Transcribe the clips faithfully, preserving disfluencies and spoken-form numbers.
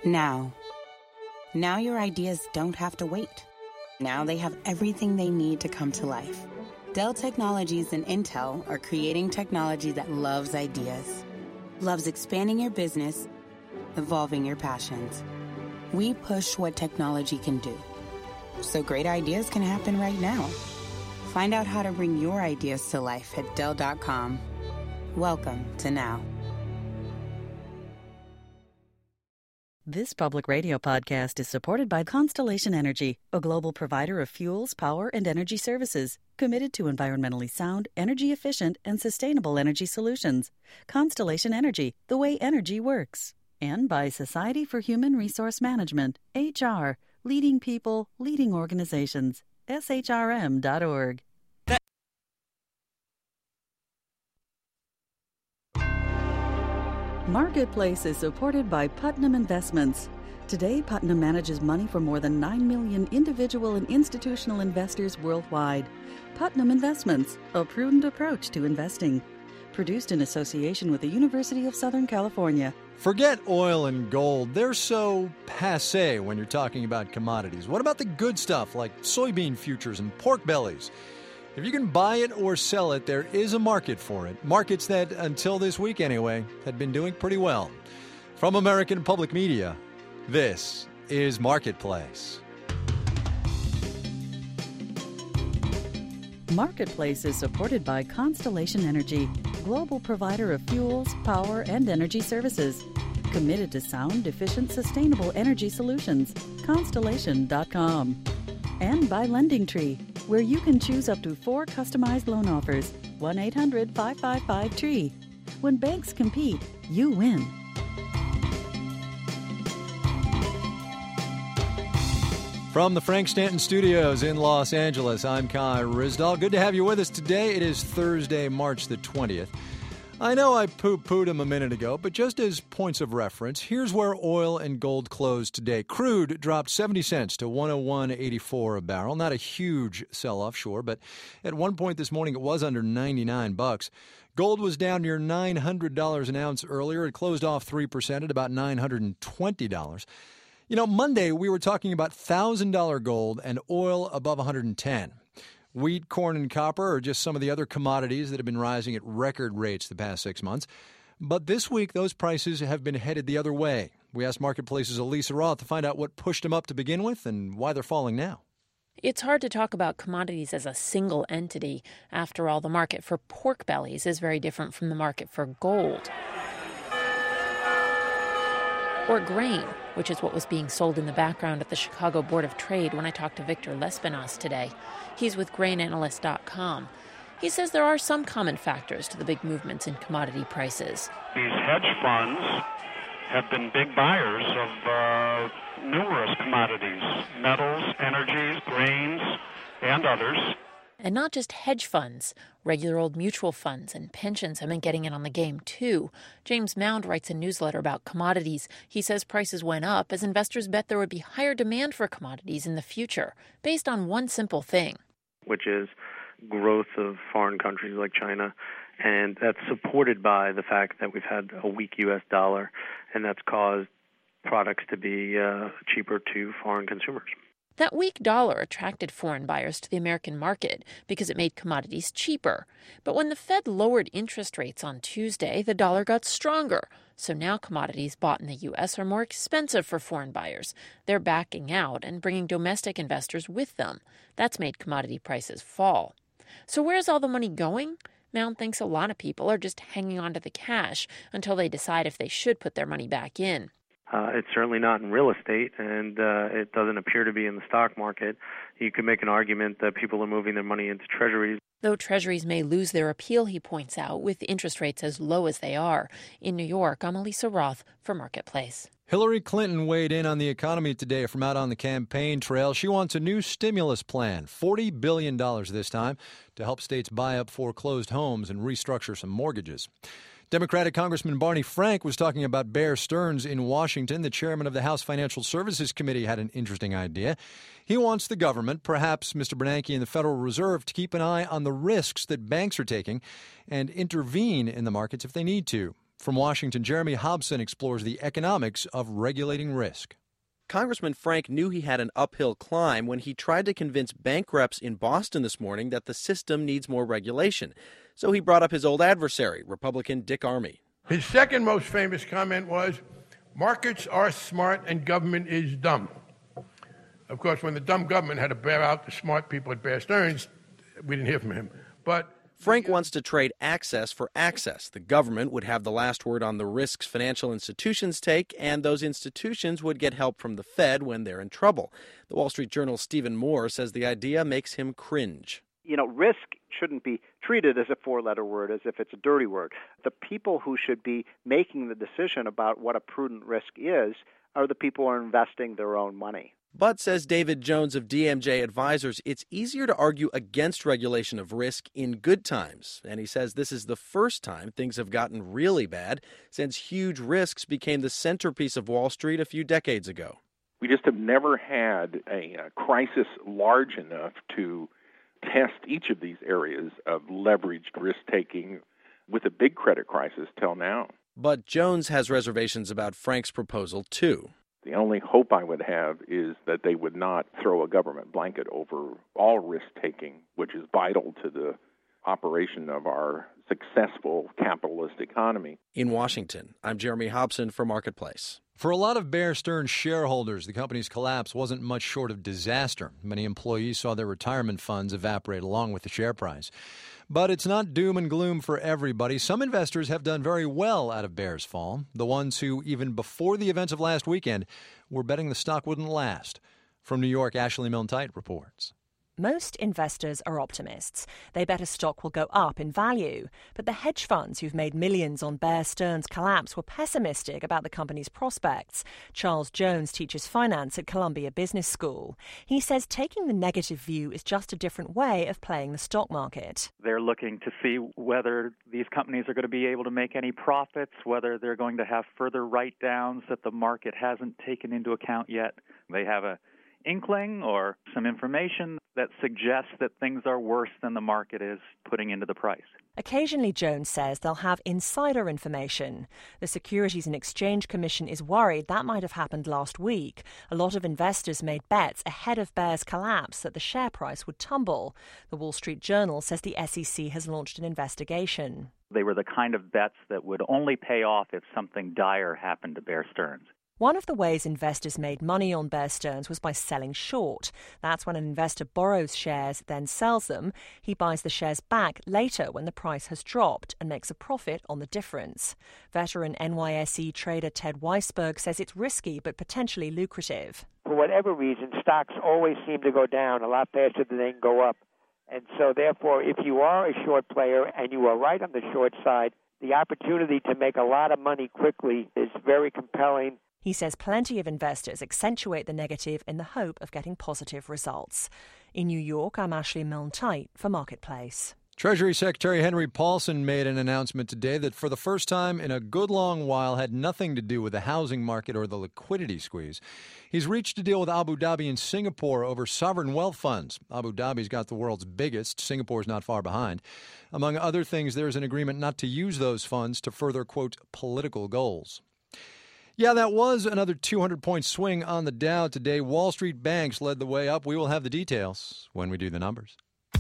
Now. Now your ideas don't have to wait. Now they have everything they need to come to life. Dell Technologies and Intel are creating technology that loves ideas, loves expanding your business, evolving your passions. We push what technology can do, so great ideas can happen right now. Find out how to bring your ideas to life at Dell dot com. Welcome to Now. This public radio podcast is supported by Constellation Energy, a global provider of fuels, power, and energy services, committed to environmentally sound, energy-efficient, and sustainable energy solutions. Constellation Energy, the way energy works. And by Society for Human Resource Management, H R, leading people, leading organizations, S H R M dot org. Marketplace is supported by Putnam Investments. Today, Putnam manages money for more than nine million individual and institutional investors worldwide. Putnam Investments, a prudent approach to investing. Produced in association with the University of Southern California. Forget oil and gold. They're so passé when you're talking about commodities. What about the good stuff like soybean futures and pork bellies? If you can buy it or sell it, there is a market for it. Markets that, until this week anyway, had been doing pretty well. From American Public Media, this is Marketplace. Marketplace is supported by Constellation Energy, global provider of fuels, power, and energy services. Committed to sound, efficient, sustainable energy solutions. Constellation dot com. And by Lending Tree, where you can choose up to four customized loan offers. one eight hundred five five five T R E E. When banks compete, you win. From the Frank Stanton Studios in Los Angeles, I'm Kai Ryssdal. Good to have you with us today. It is Thursday, March the twentieth. I know I poo-pooed him a minute ago, but just as points of reference, here's where oil and gold closed today. Crude dropped seventy cents to one oh one eighty-four a barrel. Not a huge sell-off, sure, but at one point this morning it was under ninety-nine bucks. Gold was down near nine hundred dollars an ounce earlier. It closed off three percent at about nine hundred twenty dollars. You know, Monday we were talking about one thousand dollars gold and oil above one hundred ten dollars. Wheat, corn, and copper are just some of the other commodities that have been rising at record rates the past six months. But this week, those prices have been headed the other way. We asked Marketplace's Elisa Roth to find out what pushed them up to begin with and why they're falling now. It's hard to talk about commodities as a single entity. After all, the market for pork bellies is very different from the market for gold. Or grain, which is what was being sold in the background at the Chicago Board of Trade when I talked to Victor Lespinasse today. He's with grain analyst dot com. He says there are some common factors to the big movements in commodity prices. These hedge funds have been big buyers of uh, numerous commodities, metals, energies, grains, and others. And not just hedge funds. Regular old mutual funds and pensions have been getting in on the game, too. James Mound writes a newsletter about commodities. He says prices went up as investors bet there would be higher demand for commodities in the future, based on one simple thing. Which is growth of foreign countries like China. And that's supported by the fact that we've had a weak U S dollar, and that's caused products to be uh, cheaper to foreign consumers. That weak dollar attracted foreign buyers to the American market because it made commodities cheaper. But when the Fed lowered interest rates on Tuesday, the dollar got stronger. So now commodities bought in the U S are more expensive for foreign buyers. They're backing out and bringing domestic investors with them. That's made commodity prices fall. So where's all the money going? Mound thinks a lot of people are just hanging on to the cash until they decide if they should put their money back in. Uh, it's certainly not in real estate, and uh, it doesn't appear to be in the stock market. You could make an argument that people are moving their money into treasuries. Though treasuries may lose their appeal, he points out, with interest rates as low as they are. In New York, I'm Elisa Roth for Marketplace. Hillary Clinton weighed in on the economy today from out on the campaign trail. She wants a new stimulus plan, forty billion dollars this time, to help states buy up foreclosed homes and restructure some mortgages. Democratic Congressman Barney Frank was talking about Bear Stearns in Washington. The chairman of the House Financial Services Committee had an interesting idea. He wants the government, perhaps Mister Bernanke and the Federal Reserve, to keep an eye on the risks that banks are taking and intervene in the markets if they need to. From Washington, Jeremy Hobson explores the economics of regulating risk. Congressman Frank knew he had an uphill climb when he tried to convince bank reps in Boston this morning that the system needs more regulation. So he brought up his old adversary, Republican Dick Armey. His second most famous comment was, markets are smart and government is dumb. Of course, when the dumb government had to bail out the smart people at Bear Stearns, we didn't hear from him. But Frank wants to trade access for access. The government would have the last word on the risks financial institutions take, and those institutions would get help from the Fed when they're in trouble. The Wall Street Journal's Stephen Moore says the idea makes him cringe. You know, risk shouldn't be treated as a four-letter word, as if it's a dirty word. The people who should be making the decision about what a prudent risk is are the people who are investing their own money. But, says David Jones of D M J Advisors, it's easier to argue against regulation of risk in good times. And he says this is the first time things have gotten really bad since huge risks became the centerpiece of Wall Street a few decades ago. We just have never had a, a crisis large enough to test each of these areas of leveraged risk-taking with a big credit crisis till now. But Jones has reservations about Frank's proposal, too. The only hope I would have is that they would not throw a government blanket over all risk-taking, which is vital to the operation of our successful capitalist economy. In Washington, I'm Jeremy Hobson for Marketplace. For a lot of Bear Stearns shareholders, the company's collapse wasn't much short of disaster. Many employees saw their retirement funds evaporate along with the share price. But it's not doom and gloom for everybody. Some investors have done very well out of Bear's fall, the ones who, even before the events of last weekend, were betting the stock wouldn't last. From New York, Ashley Milne-Tite reports. Most investors are optimists. They bet a stock will go up in value. But the hedge funds who've made millions on Bear Stearns' collapse were pessimistic about the company's prospects. Charles Jones teaches finance at Columbia Business School. He says taking the negative view is just a different way of playing the stock market. They're looking to see whether these companies are going to be able to make any profits, whether they're going to have further write-downs that the market hasn't taken into account yet. They have a inkling or some information that suggests that things are worse than the market is putting into the price. Occasionally, Jones says they'll have insider information. The Securities and Exchange Commission is worried that might have happened last week. A lot of investors made bets ahead of Bear's collapse that the share price would tumble. The Wall Street Journal says the S E C has launched an investigation. They were the kind of bets that would only pay off if something dire happened to Bear Stearns. One of the ways investors made money on Bear Stearns was by selling short. That's when an investor borrows shares, then sells them. He buys the shares back later when the price has dropped and makes a profit on the difference. Veteran N Y S E trader Ted Weisberg says it's risky but potentially lucrative. For whatever reason, stocks always seem to go down a lot faster than they can go up. And so, therefore, if you are a short player and you are right on the short side, the opportunity to make a lot of money quickly is very compelling. He says plenty of investors accentuate the negative in the hope of getting positive results. In New York, I'm Ashley Milne-Tite for Marketplace. Treasury Secretary Henry Paulson made an announcement today that for the first time in a good long while had nothing to do with the housing market or the liquidity squeeze. He's reached a deal with Abu Dhabi and Singapore over sovereign wealth funds. Abu Dhabi's got the world's biggest. Singapore's not far behind. Among other things, there's an agreement not to use those funds to further, quote, political goals. Yeah, that was another two hundred point swing on the Dow today. Wall Street banks led the way up. We will have the details when we do the numbers.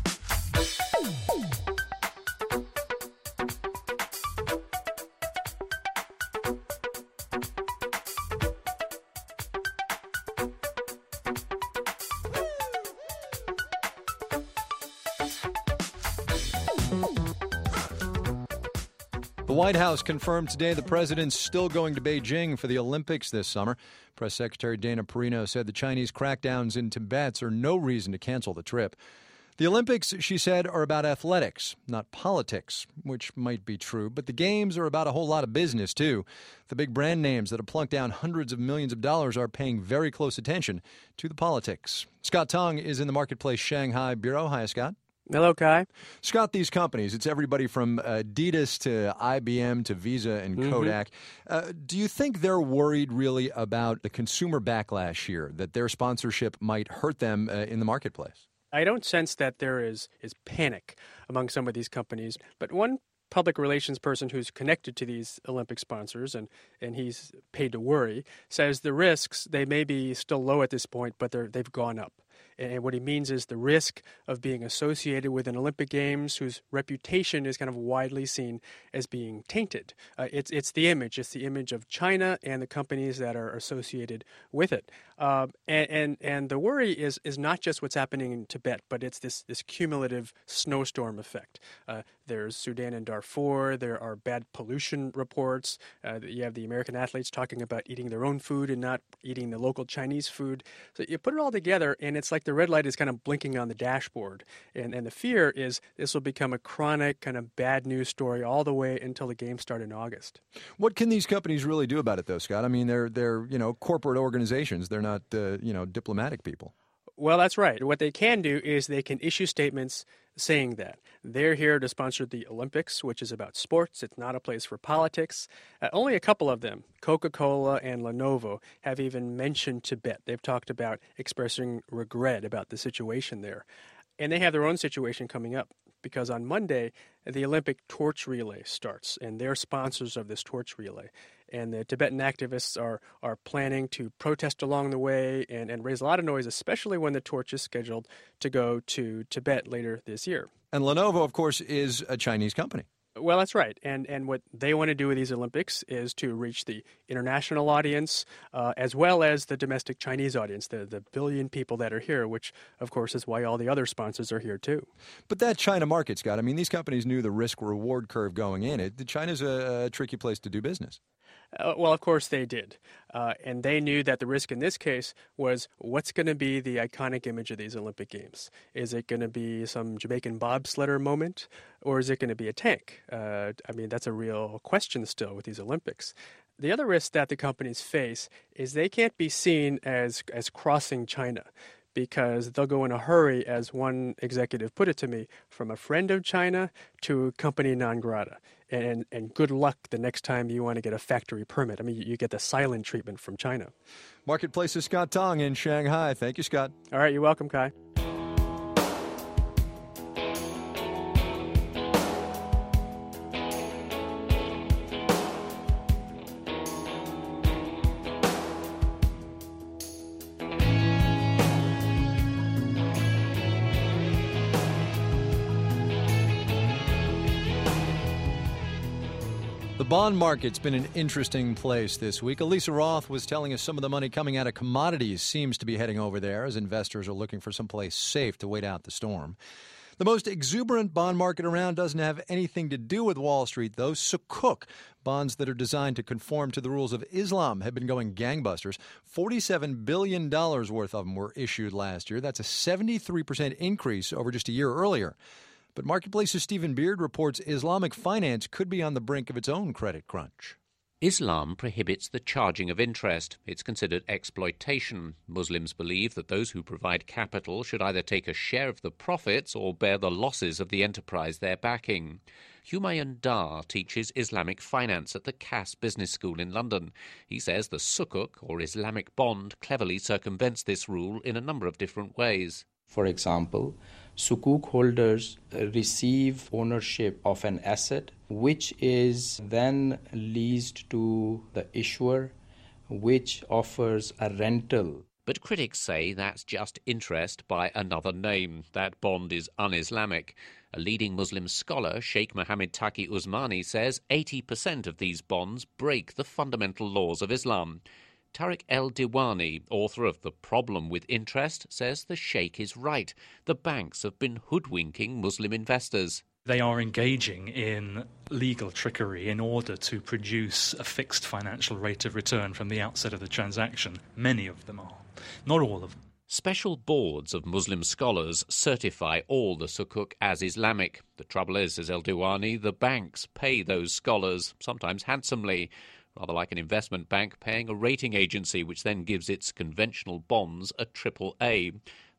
The White House confirmed today the president's still going to Beijing for the Olympics this summer. Press Secretary Dana Perino said the Chinese crackdowns in Tibet are no reason to cancel the trip. The Olympics, she said, are about athletics, not politics, which might be true. But the games are about a whole lot of business, too. The big brand names that have plunked down hundreds of millions of dollars are paying very close attention to the politics. Scott Tong is in the Marketplace Shanghai Bureau. Hi, Scott. Hello, Kai. Scott, these companies, it's everybody from Adidas to I B M to Visa and mm-hmm. Kodak. Uh, do you think they're worried really about the consumer backlash here, that their sponsorship might hurt them uh, in the marketplace? I don't sense that there is, is panic among some of these companies, but one public relations person who's connected to these Olympic sponsors, and, and he's paid to worry, says the risks, they may be still low at this point, but they're, they've gone up. And what he means is the risk of being associated with an Olympic Games whose reputation is kind of widely seen as being tainted. Uh, it's it's the image. It's the image of China and the companies that are associated with it. Uh, and, and and the worry is is not just what's happening in Tibet, but it's this, this cumulative snowstorm effect. Uh, there's Sudan and Darfur. There are bad pollution reports. Uh, you have the American athletes talking about eating their own food and not eating the local Chinese food. So you put it all together, and it's like the red light is kind of blinking on the dashboard. And, and the fear is this will become a chronic kind of bad news story all the way until the games start in August. What can these companies really do about it, though, Scott? I mean, they're, they're you know, corporate organizations. They're not, uh, you know, diplomatic people. Well, that's right. What they can do is they can issue statements saying that they're here to sponsor the Olympics, which is about sports. It's not a place for politics. Uh, only a couple of them, Coca-Cola and Lenovo, have even mentioned Tibet. They've talked about expressing regret about the situation there. And they have their own situation coming up because on Monday, the Olympic torch relay starts, and they're sponsors of this torch relay. And the Tibetan activists are are planning to protest along the way and, and raise a lot of noise, especially when the torch is scheduled to go to Tibet later this year. And Lenovo, of course, is a Chinese company. Well, that's right. And and what they want to do with these Olympics is to reach the international audience uh, as well as the domestic Chinese audience, the, the billion people that are here, which, of course, is why all the other sponsors are here, too. But that China market, Scott, I mean, these companies knew the risk-reward curve going in. It, China's a, a tricky place to do business. Uh, well, of course they did. Uh, and they knew that the risk in this case was what's going to be the iconic image of these Olympic Games? Is it going to be some Jamaican bobsledder moment, or is it going to be a tank? Uh, I mean, that's a real question still with these Olympics. The other risk that the companies face is they can't be seen as as crossing China, because they'll go in a hurry, as one executive put it to me, from a friend of China to company non grata. And, and good luck the next time you want to get a factory permit. I mean, you, you get the silent treatment from China. Marketplace's Scott Tong in Shanghai. Thank you, Scott. All right, you're welcome, Kai. The bond market's been an interesting place this week. Elisa Roth was telling us some of the money coming out of commodities seems to be heading over there as investors are looking for someplace safe to wait out the storm. The most exuberant bond market around doesn't have anything to do with Wall Street, though. Sukuk, bonds that are designed to conform to the rules of Islam, have been going gangbusters. forty-seven billion dollars worth of them were issued last year. That's a seventy-three percent increase over just a year earlier. But Marketplace's Stephen Beard reports Islamic finance could be on the brink of its own credit crunch. Islam prohibits the charging of interest. It's considered exploitation. Muslims believe that those who provide capital should either take a share of the profits or bear the losses of the enterprise they're backing. Humayun Dar teaches Islamic finance at the Cass Business School in London. He says the sukuk, or Islamic bond, cleverly circumvents this rule in a number of different ways. For example, sukuk holders receive ownership of an asset which is then leased to the issuer, which offers a rental. But critics say that's just interest by another name. That bond is un-Islamic. A leading Muslim scholar, Sheikh Mohammed Taqi Usmani, says eighty percent of these bonds break the fundamental laws of Islam. Tariq El-Diwani, author of The Problem with Interest, says the sheikh is right. The banks have been hoodwinking Muslim investors. They are engaging in legal trickery in order to produce a fixed financial rate of return from the outset of the transaction. Many of them are. Not all of them. Special boards of Muslim scholars certify all the sukuk as Islamic. The trouble is, says El-Diwani, the banks pay those scholars, sometimes handsomely, rather like an investment bank paying a rating agency which then gives its conventional bonds a triple A.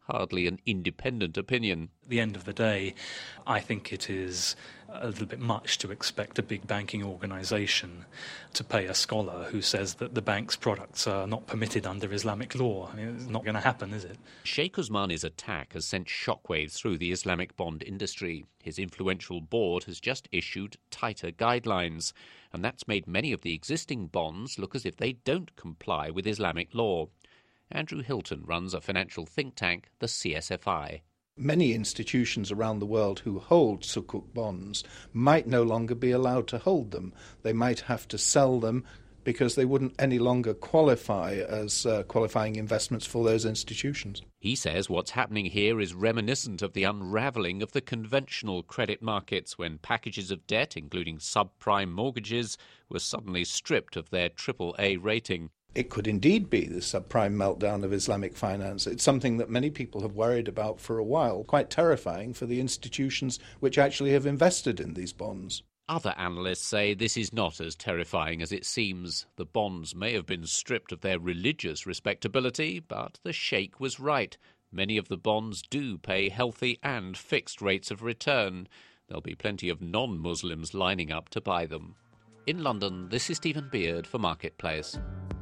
hardly an independent opinion. At the end of the day, I think it is a little bit much to expect a big banking organisation to pay a scholar who says that the bank's products are not permitted under Islamic law. I mean, it's not going to happen, is it? Sheikh Usmani's attack has sent shockwaves through the Islamic bond industry. His influential board has just issued tighter guidelines, and that's made many of the existing bonds look as if they don't comply with Islamic law. Andrew Hilton runs a financial think tank, the C S F I. Many institutions around the world who hold sukuk bonds might no longer be allowed to hold them. They might have to sell them because they wouldn't any longer qualify as uh, qualifying investments for those institutions. He says what's happening here is reminiscent of the unravelling of the conventional credit markets when packages of debt, including subprime mortgages, were suddenly stripped of their triple A rating. It could indeed be the subprime meltdown of Islamic finance. It's something that many people have worried about for a while, quite terrifying for the institutions which actually have invested in these bonds. Other analysts say this is not as terrifying as it seems. The bonds may have been stripped of their religious respectability, but the sheikh was right. Many of the bonds do pay healthy and fixed rates of return. There'll be plenty of non-Muslims lining up to buy them. In London, this is Stephen Beard for Marketplace.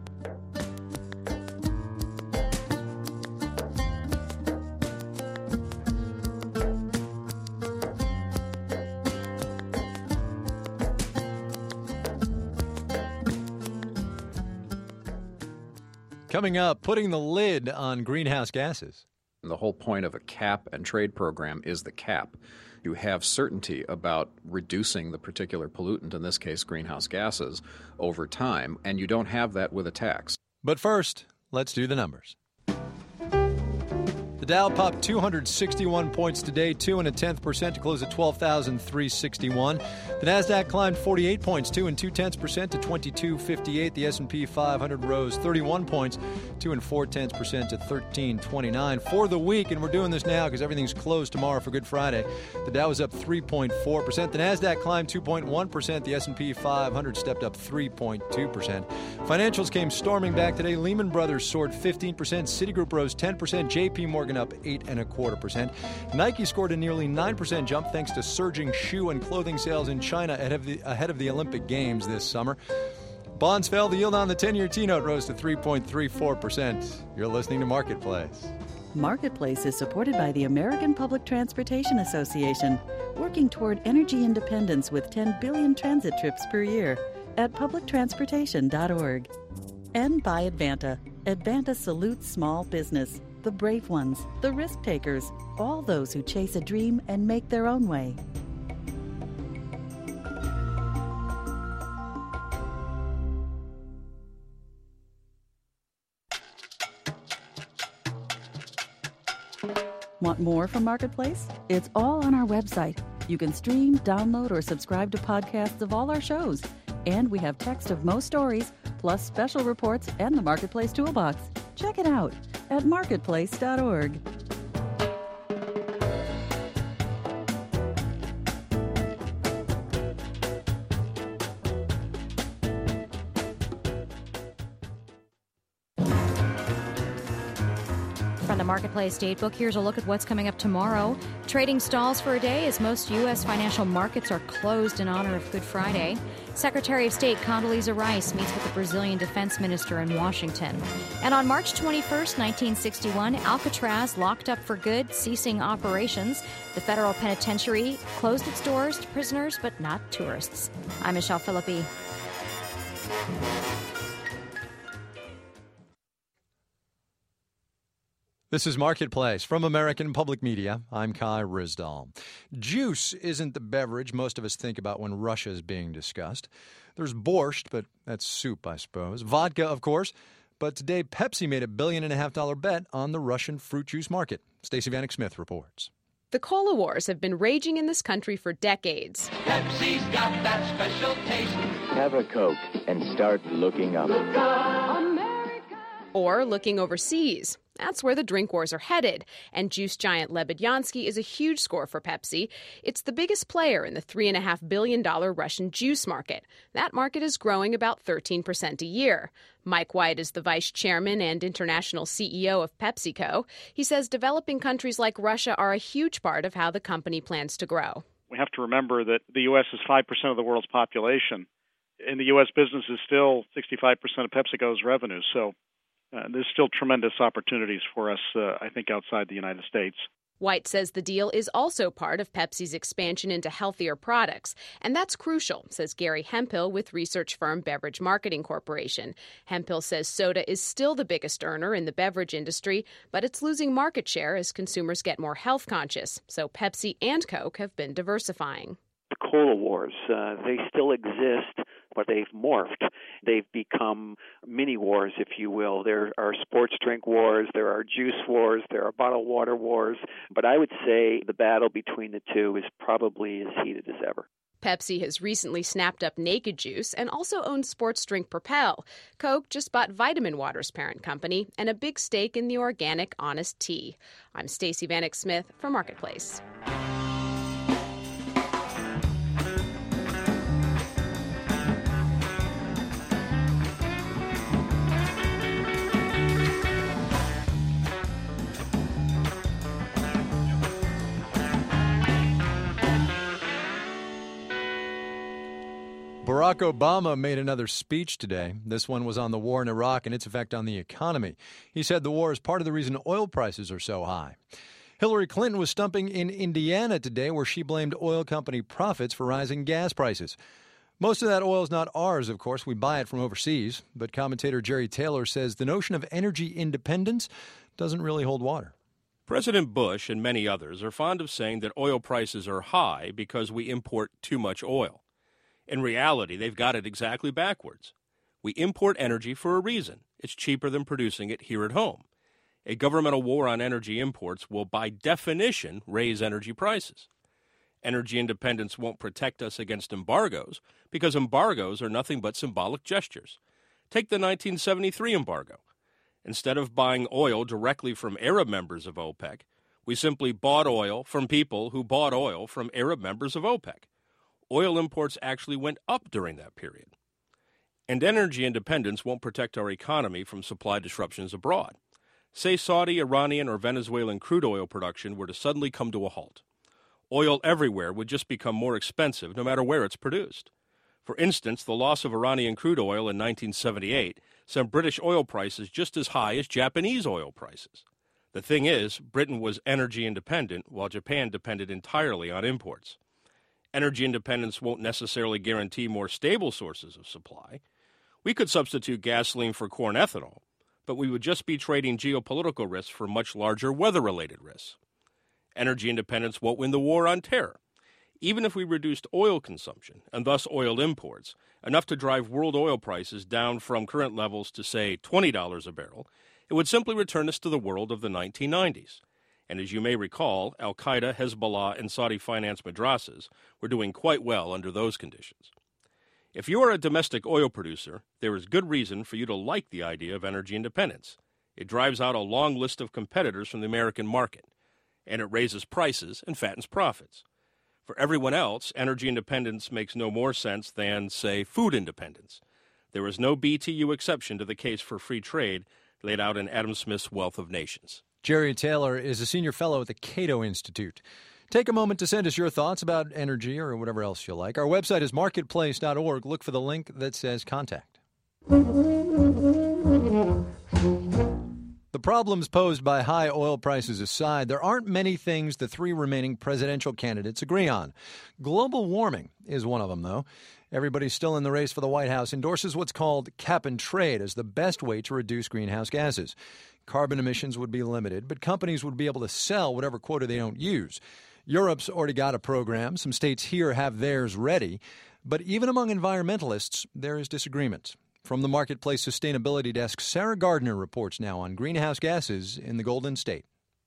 Coming up, putting the lid on greenhouse gases. The whole point of a cap and trade program is the cap. You have certainty about reducing the particular pollutant, in this case greenhouse gases, over time, and you don't have that with a tax. But first, let's do the numbers. The Dow popped two hundred sixty-one points today, two and a tenth percent to close at twelve thousand three hundred sixty-one. The Nasdaq climbed forty-eight points, two and two tenths percent to twenty-two fifty-eight. The S and P five hundred rose thirty-one points, two and four tenths percent to thirteen twenty-nine. For the week, and we're doing this now because everything's closed tomorrow for Good Friday, the Dow was up three point four percent. The Nasdaq climbed two point one percent. The S and P five hundred stepped up three point two percent. Financials came storming back today. Lehman Brothers soared fifteen percent. Citigroup rose ten percent. J P Morgan up eight and a quarter percent. Nike scored a nearly nine percent jump thanks to surging shoe and clothing sales in China ahead of the, ahead of the Olympic Games this summer. Bonds fell. The yield on the ten-year T-note rose to three point three four percent. You're listening to Marketplace. Marketplace is supported by the American Public Transportation Association, working toward energy independence with ten billion transit trips per year at public transportation dot org. And by Advanta. Advanta salutes small business, the brave ones, the risk takers, all those who chase a dream and make their own way. Want more from Marketplace? It's all on our website. You can stream, download, or subscribe to podcasts of all our shows. And we have text of most stories, plus special reports and the Marketplace Toolbox. Check it out at marketplace dot org. From the Marketplace Datebook, here's a look at what's coming up tomorrow. Trading stalls for a day as most U S financial markets are closed in honor of Good Friday. Secretary of State Condoleezza Rice meets with the Brazilian defense minister in Washington. And on March twenty-first, nineteen sixty-one, Alcatraz locked up for good, ceasing operations. The federal penitentiary closed its doors to prisoners, but not tourists. I'm Michelle Philippi. This is Marketplace from American Public Media. I'm Kai Ryssdal. Juice isn't the beverage most of us think about when Russia is being discussed. There's borscht, but that's soup, I suppose. Vodka, of course. But today, Pepsi made a billion and a half dollar bet on the Russian fruit juice market. Stacey Vanek Smith reports. The cola wars have been raging in this country for decades. Pepsi's got that special taste. Have a Coke and start looking up. Look up. Or looking overseas. That's where the drink wars are headed, and juice giant Lebedyansky is a huge score for Pepsi. It's the biggest player in the three point five billion dollars Russian juice market. That market is growing about thirteen percent a year. Mike White is the vice chairman and international C E O of PepsiCo. He says developing countries like Russia are a huge part of how the company plans to grow. We have to remember that the U S is five percent of the world's population, and the U S business is still sixty-five percent of PepsiCo's revenue. So Uh, there's still tremendous opportunities for us, uh, I think, outside the United States. White says the deal is also part of Pepsi's expansion into healthier products, and that's crucial, says Gary Hemphill with research firm Beverage Marketing Corporation. Hemphill says soda is still the biggest earner in the beverage industry, but it's losing market share as consumers get more health conscious. So Pepsi and Coke have been diversifying. The cola wars, uh, they still exist, but they've morphed. They've become mini wars, if you will. There are sports drink wars, there are juice wars, there are bottled water wars. But I would say the battle between the two is probably as heated as ever. Pepsi has recently snapped up Naked Juice and also owns sports drink Propel. Coke just bought Vitamin Water's parent company and a big stake in the organic Honest Tea. I'm Stacey Vanek Smith for Marketplace. Barack Obama made another speech today. This one was on the war in Iraq and its effect on the economy. He said the war is part of the reason oil prices are so high. Hillary Clinton was stumping in Indiana today, where she blamed oil company profits for rising gas prices. Most of that oil is not ours, of course. We buy it from overseas. But commentator Jerry Taylor says the notion of energy independence doesn't really hold water. President Bush and many others are fond of saying that oil prices are high because we import too much oil. In reality, they've got it exactly backwards. We import energy for a reason. It's cheaper than producing it here at home. A governmental war on energy imports will, by definition, raise energy prices. Energy independence won't protect us against embargoes because embargoes are nothing but symbolic gestures. Take the nineteen seventy-three embargo. Instead of buying oil directly from Arab members of OPEC, we simply bought oil from people who bought oil from Arab members of OPEC. Oil imports actually went up during that period. And energy independence won't protect our economy from supply disruptions abroad. Say Saudi, Iranian, or Venezuelan crude oil production were to suddenly come to a halt. Oil everywhere would just become more expensive no matter where it's produced. For instance, the loss of Iranian crude oil in nineteen seventy-eight sent British oil prices just as high as Japanese oil prices. The thing is, Britain was energy independent while Japan depended entirely on imports. Energy independence won't necessarily guarantee more stable sources of supply. We could substitute gasoline for corn ethanol, but we would just be trading geopolitical risks for much larger weather-related risks. Energy independence won't win the war on terror. Even if we reduced oil consumption, and thus oil imports, enough to drive world oil prices down from current levels to, say, twenty dollars a barrel, it would simply return us to the world of the nineteen nineties. And as you may recall, al-Qaeda, Hezbollah, and Saudi-financed madrasas were doing quite well under those conditions. If you are a domestic oil producer, there is good reason for you to like the idea of energy independence. It drives out a long list of competitors from the American market, and it raises prices and fattens profits. For everyone else, energy independence makes no more sense than, say, food independence. There is no B T U exception to the case for free trade laid out in Adam Smith's Wealth of Nations. Jerry Taylor is a senior fellow at the Cato Institute. Take a moment to send us your thoughts about energy or whatever else you like. Our website is marketplace dot org. Look for the link that says contact. The problems posed by high oil prices aside, there aren't many things the three remaining presidential candidates agree on. Global warming is one of them, though. Everybody still in the race for the White House endorses what's called cap and trade as the best way to reduce greenhouse gases. Carbon emissions would be limited, but companies would be able to sell whatever quota they don't use. Europe's already got a program. Some states here have theirs ready. But even among environmentalists, there is disagreement. From the Marketplace Sustainability Desk, Sarah Gardner reports now on greenhouse gases in the Golden State.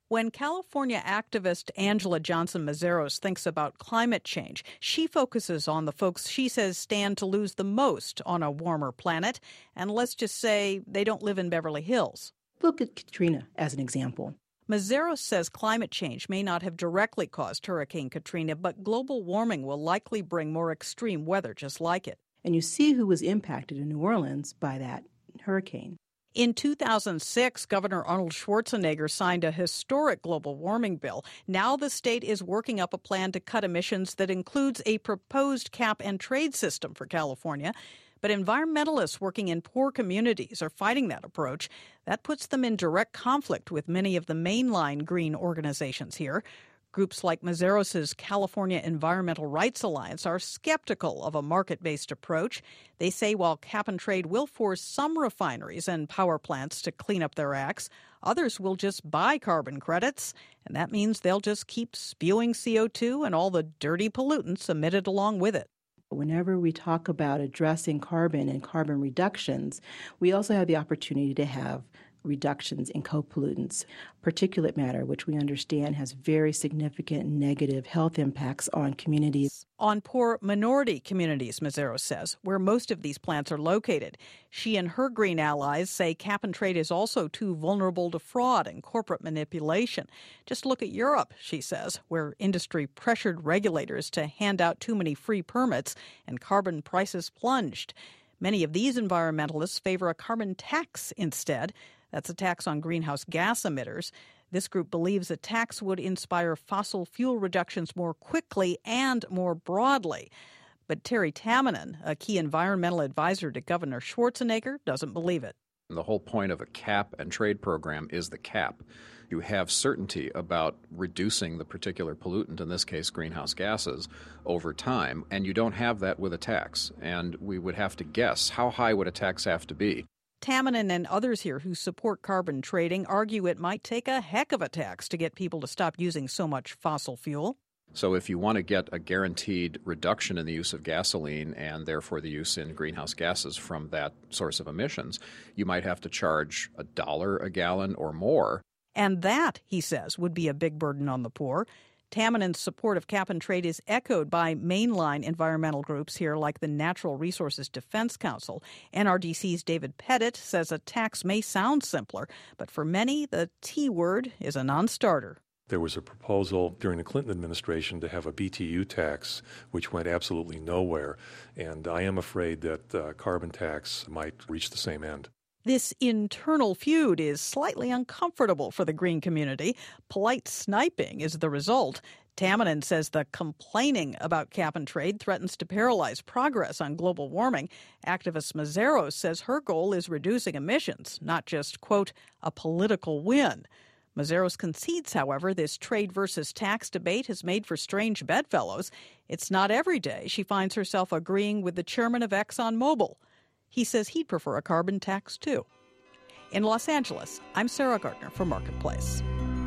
When California activist Angela Johnson-Meseros thinks about climate change, she focuses on the folks she says stand to lose the most on a warmer planet. And let's just say they don't live in Beverly Hills. Look at Katrina as an example. Meseros says climate change may not have directly caused Hurricane Katrina, but global warming will likely bring more extreme weather just like it. And you see who was impacted in New Orleans by that hurricane. In two thousand six, Governor Arnold Schwarzenegger signed a historic global warming bill. Now the state is working up a plan to cut emissions that includes a proposed cap and trade system for California. But environmentalists working in poor communities are fighting that approach. That puts them in direct conflict with many of the mainline green organizations here. Groups like Meseros' California Environmental Rights Alliance are skeptical of a market-based approach. They say while cap and trade will force some refineries and power plants to clean up their acts, others will just buy carbon credits, and that means they'll just keep spewing C O two and all the dirty pollutants emitted along with it. Whenever we talk about addressing carbon and carbon reductions, we also have the opportunity to have reductions in co-pollutants, particulate matter, which we understand has very significant negative health impacts on communities. On poor minority communities, Meseros says, where most of these plants are located. She and her green allies say cap and trade is also too vulnerable to fraud and corporate manipulation. Just look at Europe, she says, where industry pressured regulators to hand out too many free permits and carbon prices plunged. Many of these environmentalists favor a carbon tax instead. That's a tax on greenhouse gas emitters. This group believes a tax would inspire fossil fuel reductions more quickly and more broadly. But Terry Tamminen, a key environmental advisor to Governor Schwarzenegger, doesn't believe it. The whole point of a cap and trade program is the cap. You have certainty about reducing the particular pollutant, in this case greenhouse gases, over time, and you don't have that with a tax. And we would have to guess, how high would a tax have to be? Tamminen and others here who support carbon trading argue it might take a heck of a tax to get people to stop using so much fossil fuel. So if you want to get a guaranteed reduction in the use of gasoline and therefore the use in greenhouse gases from that source of emissions, you might have to charge a dollar a gallon or more. And that, he says, would be a big burden on the poor. Tamminen's support of cap and trade is echoed by mainline environmental groups here like the Natural Resources Defense Council. N R D C's David Pettit says a tax may sound simpler, but for many, the T word is a non-starter. There was a proposal during the Clinton administration to have a B T U tax, which went absolutely nowhere. And I am afraid that uh, carbon tax might reach the same end. This internal feud is slightly uncomfortable for the green community. Polite sniping is the result. Tamminen says the complaining about cap and trade threatens to paralyze progress on global warming. Activist Meseros says her goal is reducing emissions, not just, quote, a political win. Meseros concedes, however, this trade versus tax debate has made for strange bedfellows. It's not every day she finds herself agreeing with the chairman of ExxonMobil. He says he'd prefer a carbon tax, too. In Los Angeles, I'm Sarah Gardner for Marketplace.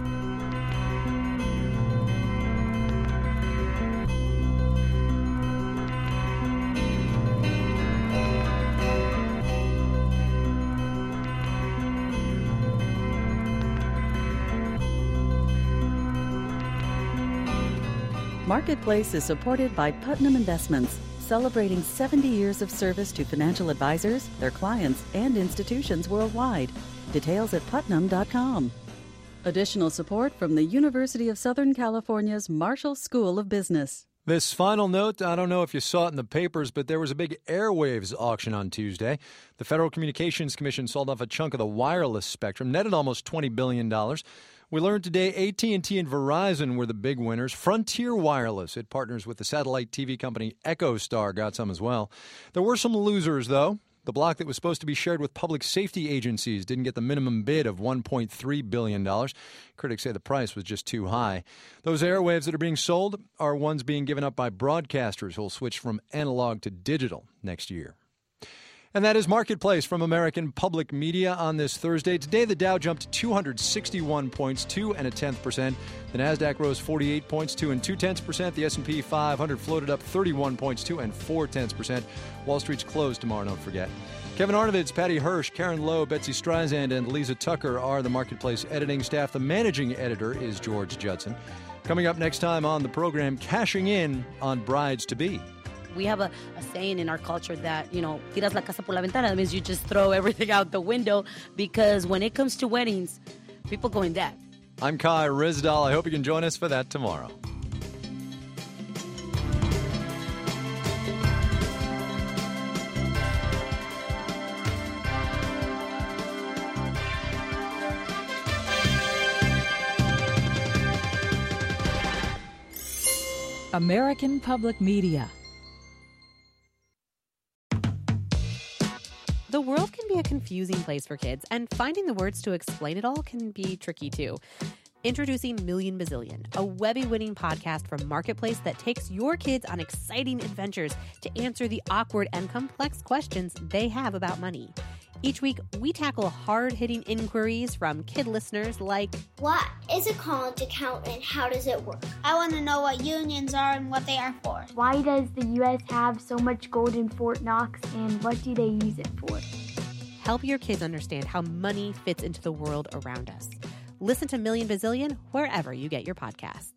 Marketplace is supported by Putnam Investments, celebrating seventy years of service to financial advisors, their clients, and institutions worldwide. Details at putnam dot com. Additional support from the University of Southern California's Marshall School of Business. This final note, I don't know if you saw it in the papers, but there was a big airwaves auction on Tuesday. The Federal Communications Commission sold off a chunk of the wireless spectrum, netted almost twenty billion dollars. We learned today A T and T and Verizon were the big winners. Frontier Wireless, it partners with the satellite T V company EchoStar, got some as well. There were some losers, though. The block that was supposed to be shared with public safety agencies didn't get the minimum bid of one point three billion dollars. Critics say the price was just too high. Those airwaves that are being sold are ones being given up by broadcasters who will switch from analog to digital next year. And that is Marketplace from American Public Media on this Thursday. Today, the Dow jumped two hundred sixty-one points, two and a tenth percent. The Nasdaq rose forty-eight points, two and two tenths percent. The S and P five hundred floated up thirty-one points, two and four tenths percent. Wall Street's closed tomorrow, don't forget. Kevin Arnovitz, Patty Hirsch, Karen Lowe, Betsy Streisand, and Lisa Tucker are the Marketplace editing staff. The managing editor is George Judson. Coming up next time on the program, cashing in on brides-to-be. We have a, a saying in our culture that, you know, tiras la casa por la ventana. That means you just throw everything out the window, because when it comes to weddings, people go in debt. I'm Kai Ryssdal. I hope you can join us for that tomorrow. American Public Media. The world can be a confusing place for kids, and finding the words to explain it all can be tricky too. Introducing Million Bazillion, a Webby-winning podcast from Marketplace that takes your kids on exciting adventures to answer the awkward and complex questions they have about money. Each week, we tackle hard-hitting inquiries from kid listeners like, what is a college account and how does it work? I want to know what unions are and what they are for. Why does the U S have so much gold in Fort Knox, and what do they use it for? Help your kids understand how money fits into the world around us. Listen to Million Bazillion wherever you get your podcasts.